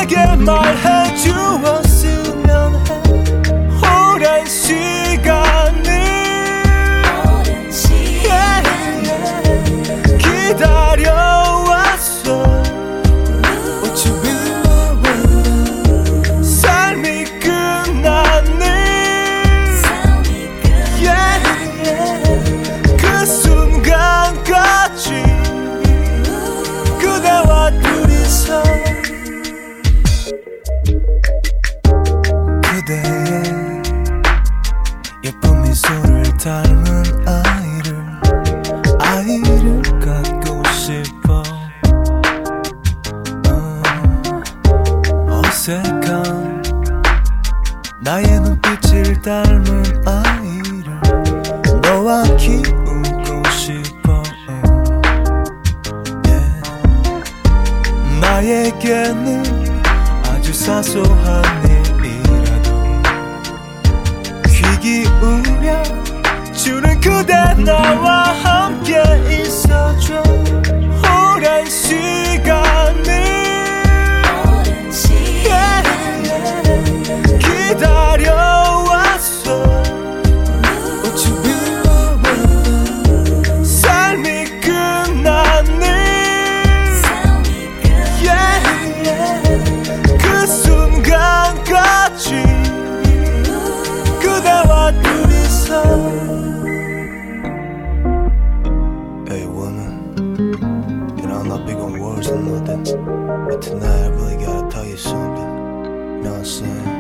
내게 말해주었으면 해. 오랜 시간을 기다려왔어. What you been? 삶이 끝났네. 그 순간까지 그대와 둘이서 그대의 예쁜 미소를 닮은 아이를 갖고 싶어. 어색한 나의 눈빛을 닮은 아이를 너와 키우고 싶어. 나에게는 아주 사소한 일이라도 귀 기울여 주는 그대 나와 함께 있어줘. 오랜 시간을 기다려왔어. What you been? 삶이 끝났네. 그 순간까지 그대와 둘이서. Hey woman, you know I'm not big on words or nothing, but tonight I really gotta tell you something. You know what I'm saying?